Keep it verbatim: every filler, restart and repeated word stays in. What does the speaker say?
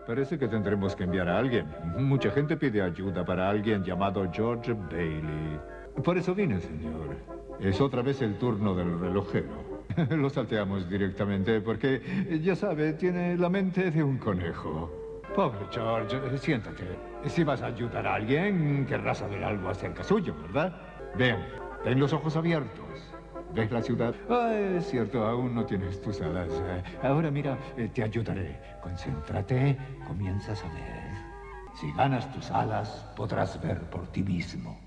Parece que tendremos que enviar a alguien. Mucha gente pide ayuda para alguien llamado George Bailey. Por eso vine, señor. Es otra vez el turno del relojero. Lo salteamos directamente porque, ya sabe, tiene la mente de un conejo. Pobre George, siéntate. Si vas a ayudar a alguien, querrás saber algo acerca suyo, ¿verdad? Bien, ten los ojos abiertos. ¿Ves la ciudad? Ah, es cierto, aún no tienes tus alas. Ahora mira, te ayudaré. Concéntrate, comienzas a ver. Si ganas tus alas, podrás ver por ti mismo.